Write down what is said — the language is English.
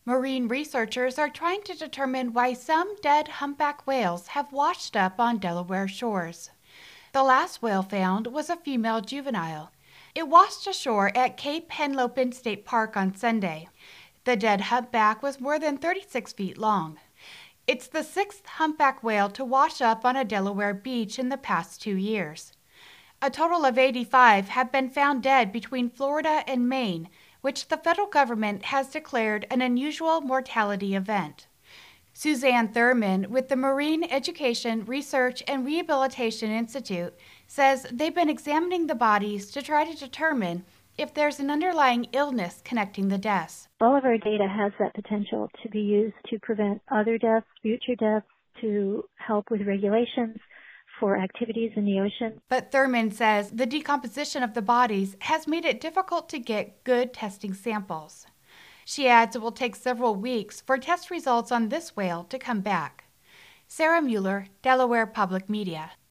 Marine researchers are trying to determine why some dead humpback whales have washed up on Delaware shores. The last whale found was a female juvenile. It washed ashore at Cape Henlopen State Park on Sunday. The dead humpback was more than 36 feet long. It's the sixth humpback whale to wash up on a Delaware beach in the past 2 years. A total of 85 have been found dead between Florida and Maine, which the federal government has declared an unusual mortality event. Suzanne Thurman with the Marine Education, Research, and Rehabilitation Institute says they've been examining the bodies to try to determine if there's an underlying illness connecting the deaths. All of our data has that potential to be used to prevent other deaths, future deaths, to help with regulations for activities in the ocean. But Thurman says the decomposition of the bodies has made it difficult to get good testing samples. She adds it will take several weeks for test results on this whale to come back. Sarah Mueller, Delaware Public Media.